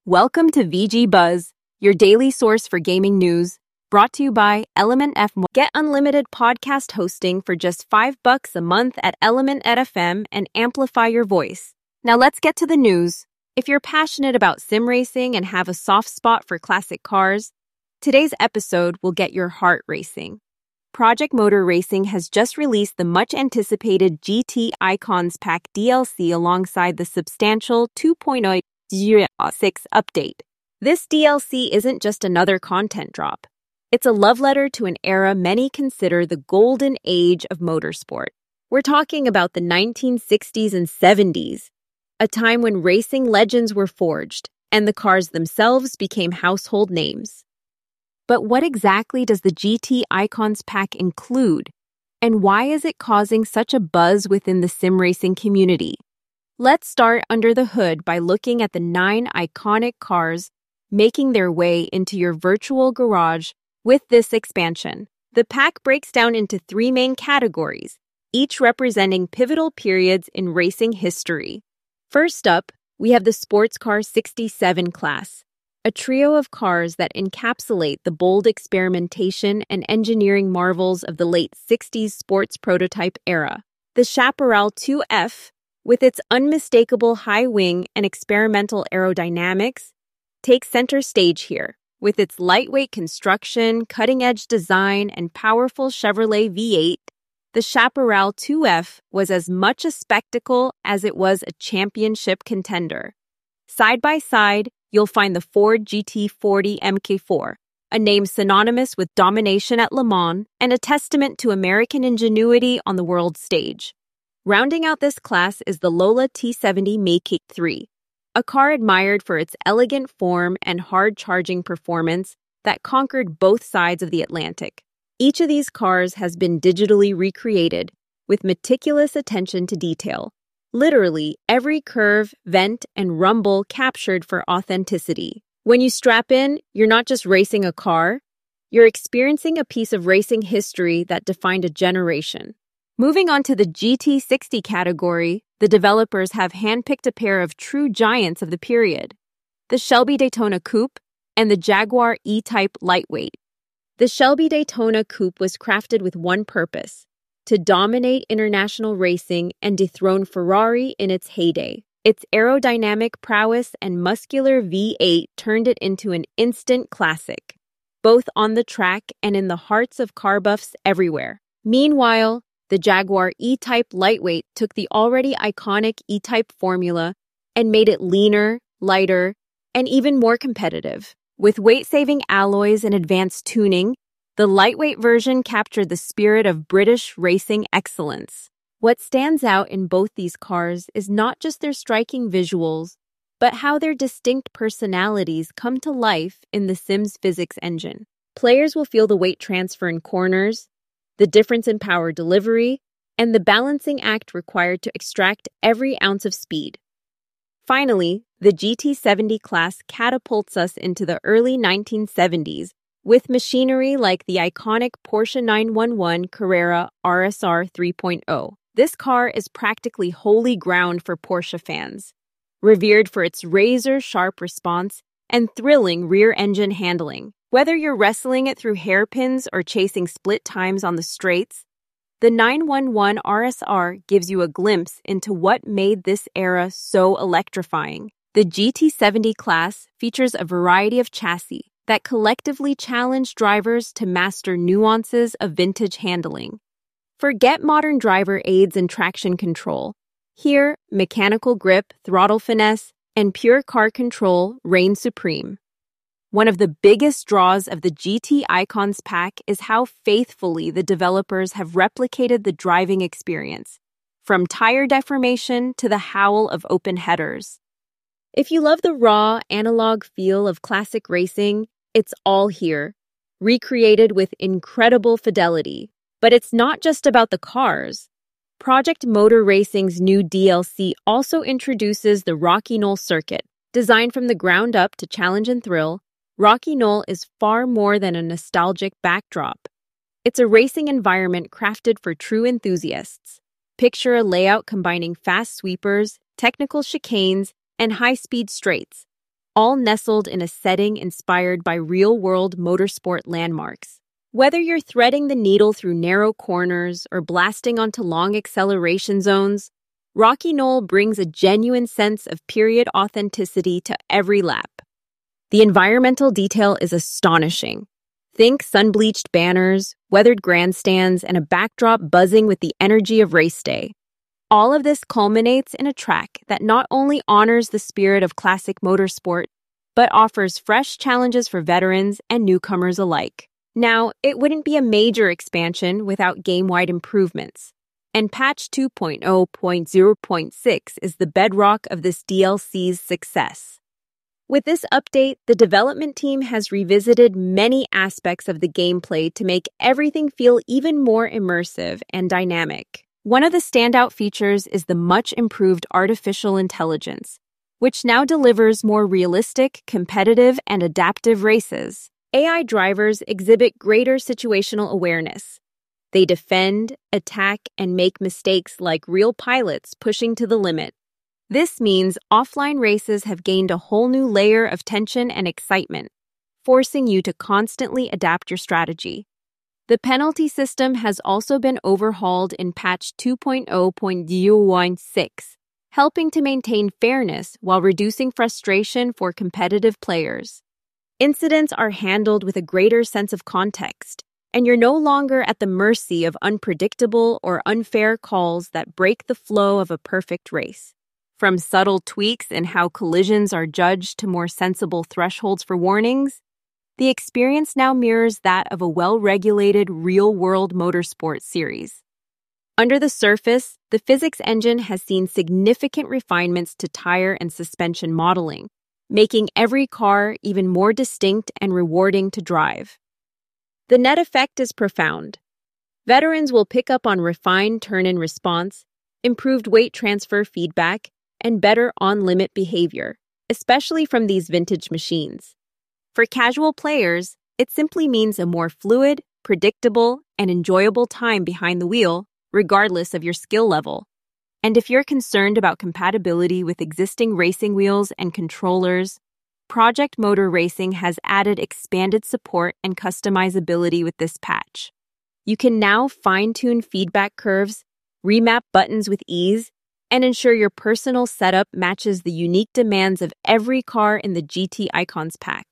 Welcome to VG Buzz, your daily source for gaming news, brought to you by Element F. Get unlimited podcast hosting for just $5 a month at Element.fm and amplify your voice. Now let's get to the news. If you're passionate about sim racing and have a soft spot for classic cars, today's episode will get your heart racing. Project Motor Racing has just released the much-anticipated GT Icons Pack DLC alongside the substantial 2.0 6 update. This DLC isn't just another content drop. It's a love letter to an era many consider the golden age of motorsport. We're talking about the 1960s and 70s, a time when racing legends were forged and the cars themselves became household names. But what exactly does the GT Icons Pack include, and why is it causing such a buzz within the sim racing community? Let's start under the hood by looking at the 9 iconic cars making their way into your virtual garage with this expansion. The pack breaks down into 3 main categories, each representing pivotal periods in racing history. First up, we have the Sports Car 67 class, a trio of cars that encapsulate the bold experimentation and engineering marvels of the late 60s sports prototype era. The Chaparral 2F, with its unmistakable high wing and experimental aerodynamics, takes center stage here. With its lightweight construction, cutting-edge design, and powerful Chevrolet V8, the Chaparral 2F was as much a spectacle as it was a championship contender. Side by side, you'll find the Ford GT40 MK4, a name synonymous with domination at Le Mans and a testament to American ingenuity on the world stage. Rounding out this class is the Lola T70 Make 3, a car admired for its elegant form and hard-charging performance that conquered both sides of the Atlantic. Each of these cars has been digitally recreated with meticulous attention to detail. Literally, every curve, vent, and rumble captured for authenticity. When you strap in, you're not just racing a car, you're experiencing a piece of racing history that defined a generation. Moving on to the GT60 category, the developers have handpicked a pair of true giants of the period, the Shelby Daytona Coupe and the Jaguar E-Type Lightweight. The Shelby Daytona Coupe was crafted with one purpose: to dominate international racing and dethrone Ferrari in its heyday. Its aerodynamic prowess and muscular V8 turned it into an instant classic, both on the track and in the hearts of car buffs everywhere. Meanwhile, the Jaguar E-Type Lightweight took the already iconic E-Type formula and made it leaner, lighter, and even more competitive. With weight-saving alloys and advanced tuning, the lightweight version captured the spirit of British racing excellence. What stands out in both these cars is not just their striking visuals, but how their distinct personalities come to life in the Sims physics engine. Players will feel the weight transfer in corners, the difference in power delivery, and the balancing act required to extract every ounce of speed. Finally, the GT70 class catapults us into the early 1970s with machinery like the iconic Porsche 911 Carrera RSR 3.0. This car is practically holy ground for Porsche fans, revered for its razor-sharp response and thrilling rear-engine handling. Whether you're wrestling it through hairpins or chasing split times on the straights, the 911 RSR gives you a glimpse into what made this era so electrifying. The GT70 class features a variety of chassis that collectively challenge drivers to master nuances of vintage handling. Forget modern driver aids and traction control. Here, mechanical grip, throttle finesse, and pure car control reign supreme. One of the biggest draws of the GT Icons Pack is how faithfully the developers have replicated the driving experience, from tire deformation to the howl of open headers. If you love the raw, analog feel of classic racing, it's all here, recreated with incredible fidelity. But it's not just about the cars. Project Motor Racing's new DLC also introduces the Rocky Knoll circuit. Designed from the ground up to challenge and thrill, Rocky Knoll is far more than a nostalgic backdrop. It's a racing environment crafted for true enthusiasts. Picture a layout combining fast sweepers, technical chicanes, and high-speed straights, all nestled in a setting inspired by real-world motorsport landmarks. Whether you're threading the needle through narrow corners or blasting onto long acceleration zones, Rocky Knoll brings a genuine sense of period authenticity to every lap. The environmental detail is astonishing. Think sun-bleached banners, weathered grandstands, and a backdrop buzzing with the energy of race day. All of this culminates in a track that not only honors the spirit of classic motorsport, but offers fresh challenges for veterans and newcomers alike. Now, it wouldn't be a major expansion without game-wide improvements, and patch 2.0.0.6 is the bedrock of this DLC's success. With this update, the development team has revisited many aspects of the gameplay to make everything feel even more immersive and dynamic. One of the standout features is the much-improved artificial intelligence, which now delivers more realistic, competitive, and adaptive races. AI drivers exhibit greater situational awareness. They defend, attack, and make mistakes like real pilots pushing to the limit. This means offline races have gained a whole new layer of tension and excitement, forcing you to constantly adapt your strategy. The penalty system has also been overhauled in patch 2.0.0.6, helping to maintain fairness while reducing frustration for competitive players. Incidents are handled with a greater sense of context, and you're no longer at the mercy of unpredictable or unfair calls that break the flow of a perfect race. From subtle tweaks in how collisions are judged to more sensible thresholds for warnings, the experience now mirrors that of a well-regulated real-world motorsport series. Under the surface, the physics engine has seen significant refinements to tire and suspension modeling, making every car even more distinct and rewarding to drive. The net effect is profound. Veterans will pick up on refined turn-in response, improved weight transfer feedback, and better on-limit behavior, especially from these vintage machines. For casual players, it simply means a more fluid, predictable, and enjoyable time behind the wheel, regardless of your skill level. And if you're concerned about compatibility with existing racing wheels and controllers, Project Motor Racing has added expanded support and customizability with this patch. You can now fine-tune feedback curves, remap buttons with ease, and ensure your personal setup matches the unique demands of every car in the GT Icons pack.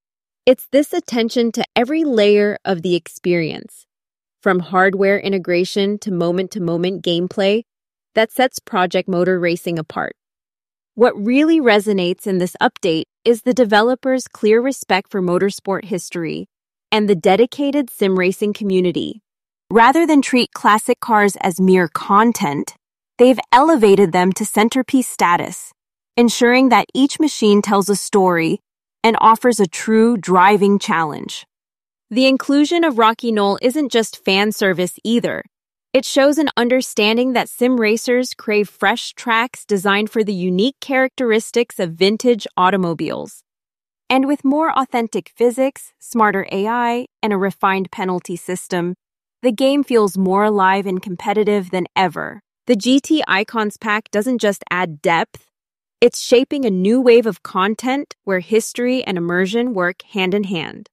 It's this attention to every layer of the experience, from hardware integration to moment-to-moment gameplay, that sets Project Motor Racing apart. What really resonates in this update is the developers' clear respect for motorsport history and the dedicated sim racing community. Rather than treat classic cars as mere content, they've elevated them to centerpiece status, ensuring that each machine tells a story and offers a true driving challenge. The inclusion of Rocky Knoll isn't just fan service either. It shows an understanding that sim racers crave fresh tracks designed for the unique characteristics of vintage automobiles. And with more authentic physics, smarter AI, and a refined penalty system, the game feels more alive and competitive than ever. The GT Icons pack doesn't just add depth, it's shaping a new wave of content where history and immersion work hand in hand.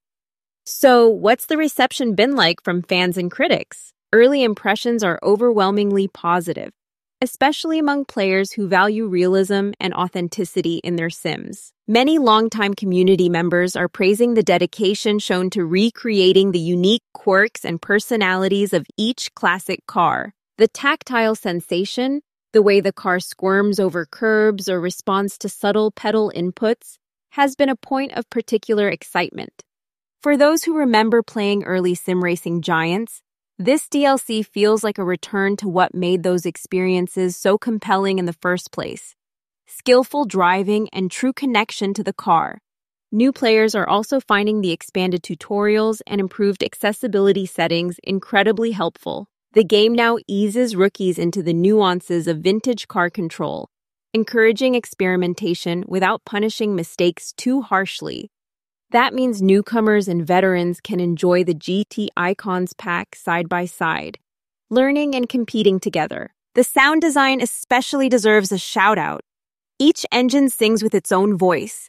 So, what's the reception been like from fans and critics? Early impressions are overwhelmingly positive, especially among players who value realism and authenticity in their sims. Many longtime community members are praising the dedication shown to recreating the unique quirks and personalities of each classic car. The tactile sensation, the way the car squirms over curbs or responds to subtle pedal inputs, has been a point of particular excitement. For those who remember playing early sim racing giants, this DLC feels like a return to what made those experiences so compelling in the first place: skillful driving and true connection to the car. New players are also finding the expanded tutorials and improved accessibility settings incredibly helpful. The game now eases rookies into the nuances of vintage car control, encouraging experimentation without punishing mistakes too harshly. That means newcomers and veterans can enjoy the GT Icons pack side by side, learning and competing together. The sound design especially deserves a shout-out. Each engine sings with its own voice,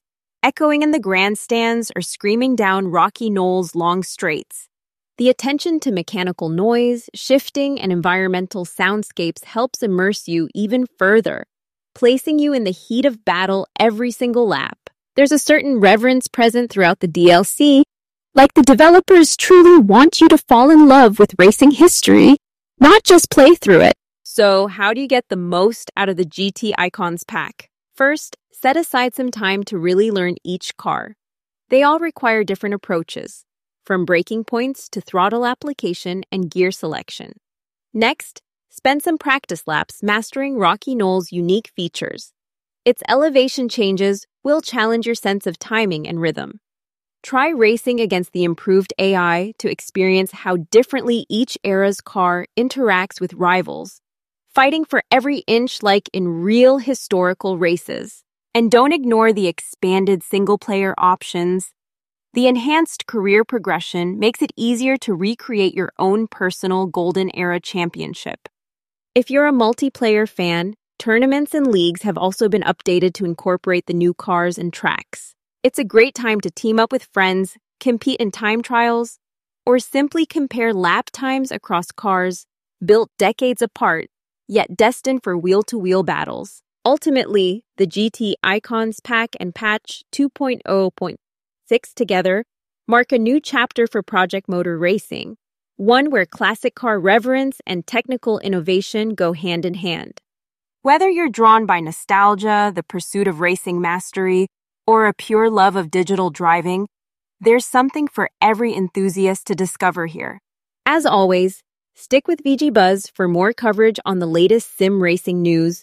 echoing in the grandstands or screaming down rocky knolls' long straights. The attention to mechanical noise, shifting, and environmental soundscapes helps immerse you even further, placing you in the heat of battle every single lap. There's a certain reverence present throughout the DLC, like the developers truly want you to fall in love with racing history, not just play through it. So, how do you get the most out of the GT Icons pack? First, set aside some time to really learn each car. They all require different approaches, from braking points to throttle application and gear selection. Next, spend some practice laps mastering Rocky Knoll's unique features. Its elevation changes will challenge your sense of timing and rhythm. Try racing against the improved AI to experience how differently each era's car interacts with rivals, fighting for every inch like in real historical races. And don't ignore the expanded single-player options. The enhanced career progression makes it easier to recreate your own personal Golden Era championship. If you're a multiplayer fan, tournaments and leagues have also been updated to incorporate the new cars and tracks. It's a great time to team up with friends, compete in time trials, or simply compare lap times across cars built decades apart, yet destined for wheel-to-wheel battles. Ultimately, the GT Icons Pack and Patch 2.0.6 together mark a new chapter for Project Motor Racing, one where classic car reverence and technical innovation go hand in hand. Whether you're drawn by nostalgia, the pursuit of racing mastery, or a pure love of digital driving, there's something for every enthusiast to discover here. As always, stick with VG Buzz for more coverage on the latest sim racing news,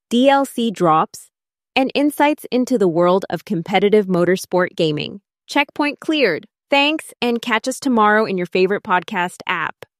DLC drops, and insights into the world of competitive motorsport gaming. Checkpoint cleared. Thanks, and catch us tomorrow in your favorite podcast app.